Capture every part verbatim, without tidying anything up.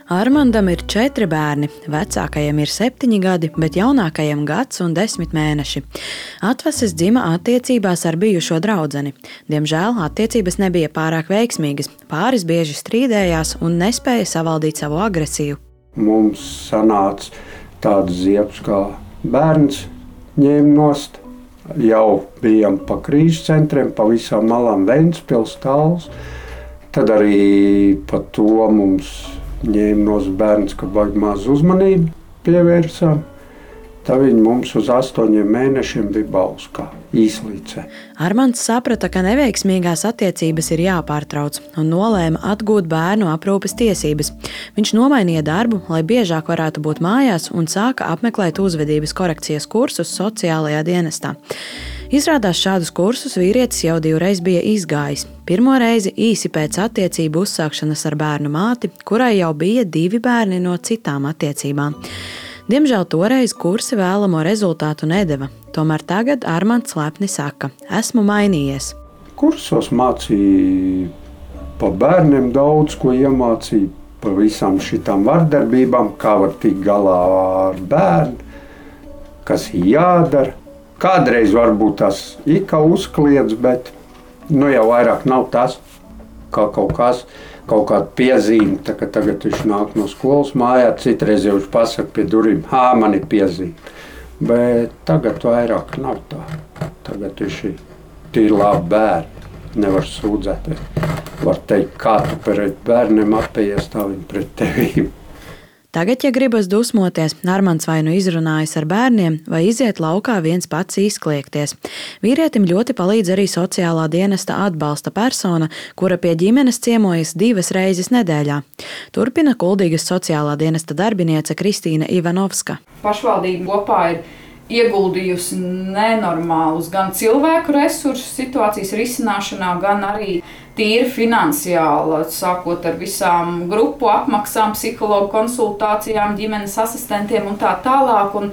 Armandam ir četri bērni, vecākajam ir septiņi gadi, bet jaunākajam gads un desmit mēneši. Atvases dzima attiecībās ar bijušo draudzeni. Diemžēl attiecības nebija pārāk veiksmīgas, pāris bieži strīdējās un nespēja savaldīt savu agresiju. Mums sanāca tāds ziepes, kā bērns ņēma nost. Jau bijām pa krīžu centriem, pa visām malām Ventspils, Talls. Tad arī pa to mums ņēma nos bērns, ka vajag maz uzmanību pievērsām. Tā viņi mums uz astoņiem mēnešiem bija balvs kā īslīcē. Armands saprata, ka neveiksmīgās attiecības ir jāpārtrauc un nolēma atgūt bērnu aprūpes tiesības. Viņš nomainīja darbu, lai biežāk varētu būt mājās un sāka apmeklēt uzvedības korekcijas kursus sociālajā dienestā. Izrādās, šādus kursus vīrietis jau divreiz bija izgājis. Pirmo reizi īsi pēc attiecību uzsākšanas ar bērnu māti, kurai jau bija divi bērni no citām attiecībām. Diemžēl toreiz kursi vēlamo rezultātu nedeva. Tomēr tagad Armands lepni saka: esmu mainījies. Kursos mācīja pa bērniem daudz ko iemācīja, pa visām šitām vardarbībām, kā var tikt galā ar bērnu, kas jādara. Kādreiz varbūt tas ikā uzkliedz, bet nu jau vairāk nav tas, kā kaut kas, kaut kāda piezīme. Tā, ka tagad viņš nāk no skolas mājā, citreiz jau viņš pasaka pie durvīm: ā, man ir piezīme. Bet tagad vairāk nav tā. Tagad viņš ir tīri labi bērni, nevar sūdzēties. Var teikt, kā tu pret bērniem apējies, tā viņi pret tevi. Tagad, ja gribas dusmoties, Armands vai nu izrunājas ar bērniem, vai iziet laukā viens pats izkliegties. Vīrietim ļoti palīdz arī sociālā dienesta atbalsta persona, kura pie ģimenes ciemojas divas reizes nedēļā. Turpina Kuldīgas sociālā dienesta darbiniece Kristīna Ivanovska. Pašvaldība kopā ir ieguldījusi nenormālus gan cilvēku resursu situācijas risināšanā, gan arī tīri finansiāli, sākot ar visām grupu apmaksām, psihologu konsultācijām, ģimenes asistentiem un tā tālāk. Un,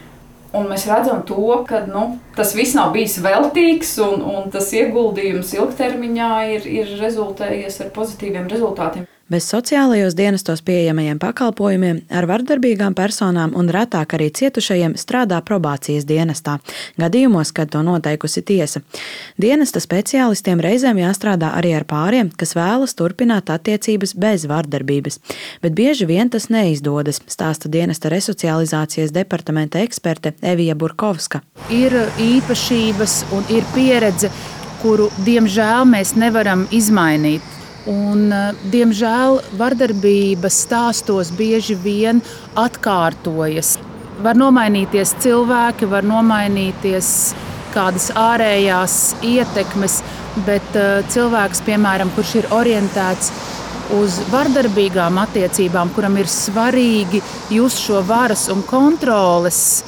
un mēs redzam to, ka nu, tas viss nav bijis veltīgs un, un tas ieguldījums ilgtermiņā ir, ir rezultējies ar pozitīviem rezultātiem. Bez sociālajos dienestos pieejamajiem pakalpojumiem ar vardarbīgām personām un retāk arī cietušajiem strādā probācijas dienestā, gadījumos, kad to noteikusi tiesa. Dienesta speciālistiem reizēm jāstrādā arī ar pāriem, kas vēlas turpināt attiecības bez vardarbības, bet bieži vien tas neizdodas, stāsta dienesta resocializācijas departamenta eksperte Evija Burkovska. Ir īpašības un ir pieredze, kuru diemžēl mēs nevaram izmainīt. Un, diemžēl, vardarbības stāstos bieži vien atkārtojas. Var nomainīties cilvēki, var nomainīties kādas ārējās ietekmes, bet cilvēks, piemēram, kurš ir orientēts uz vardarbīgām attiecībām, kuram ir svarīgi just šo varas un kontroles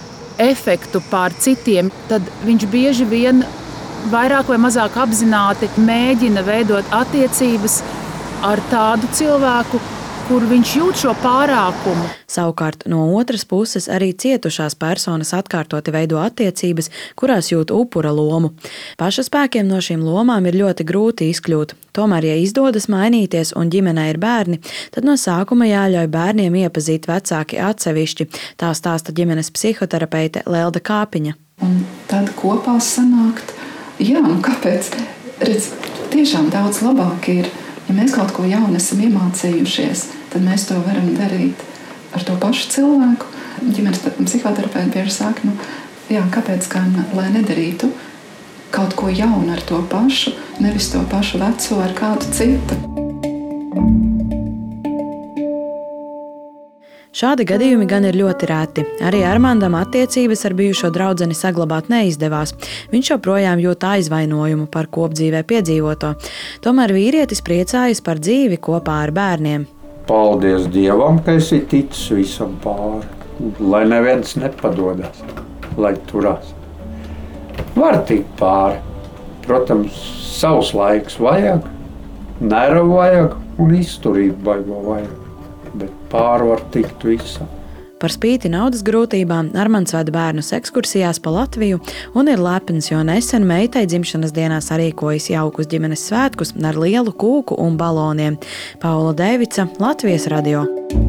efektu pār citiem, tad viņš bieži vien vairāk vai mazāk apzināti mēģina veidot attiecības ar tādu cilvēku, kur viņš jūt šo pārākumu. Savukārt no otras puses arī cietušās personas atkārtoti veido attiecības, kurās jūt upura lomu. Pašaspēkiem no šīm lomām ir ļoti grūti izkļūt. Tomēr, ja izdodas mainīties un ģimenē ir bērni, tad no sākuma jāļauj bērniem iepazīt vecāki atsevišķi, tā stāsta ģimenes psihoterapeite Lelda Kāpiņa. Un tad kopā sanākt. Jā, nu kāpēc? Redz, tiešām daudz labāk ir, ja mēs kaut ko jaunu esam iemācījušies, tad mēs to varam darīt ar to pašu cilvēku. Ģimenes psihoterapeiti bieži saka, nu, jā, kāpēc gan, lai nedarītu kaut ko jaunu ar to pašu, nevis to pašu veco ar kādu citu. Šādi gadījumi gan ir ļoti reti. Arī Armandam attiecības ar bijušo draudzeni saglabāt neizdevās. Viņš joprojām jūt aizvainojumu par kopdzīvē piedzīvoto. Tomēr vīrietis priecājas par dzīvi kopā ar bērniem. Paldies Dievam, ka esi ticis visam pāri. Lai neviens nepadodas, lai turās. Var tikt pāri. Protams, savs laiks vajag, nervu vajag un izturību baigo vajag. Bet pāri var tikt visam. Par spīti naudas grūtībām Armands vada bērnus ekskursijās pa Latviju un ir lepns, jo nesen meitai dzimšanas dienā sarīkojas jaukus ģimenes svētkus ar lielu kūku un baloniem. Paula Dēvica, Latvijas radio.